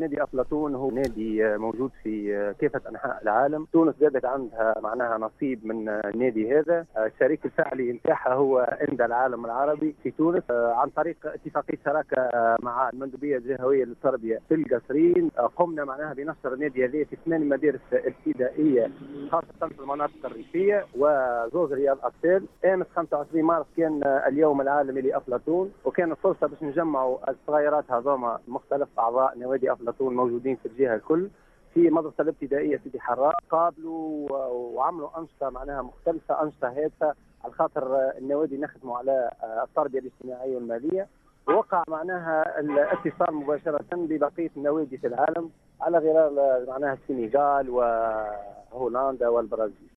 نادي أفلاطون هو نادي موجود في كافة أنحاء العالم. تونس زادت عندها معناها نصيب من النادي هذا. الشريك الفعلي نتاعها هو إندى العالم العربي في تونس عن طريق اتفاقية شراكة مع المندوبية الجهوية للتربية في القصرين. قمنا معناها بنشر النادي هذا في 8 مدارس ابتدائية خاصة في المناطق الريفية وزوج رياض أطفال. أمس 25 مارس كان اليوم العالمي لأفلاطون، وكانت فرصة باش نجمعوا الصغيرات هذوما مختلف أعضاء نوادي أفلاطون موجودين في الجهة الكل في مدرسة الابتدائية سيدي حراء. قابلوا وعملوا أنشطة معناها مختلفة، أنشطة هادفة على خاطر النوادي نخدموا على التربية الاجتماعية والمالية. ووقع معناها الاتصال مباشرة ببقية النوادي في العالم على غرار معناها السنغال وهولندا والبرازيل.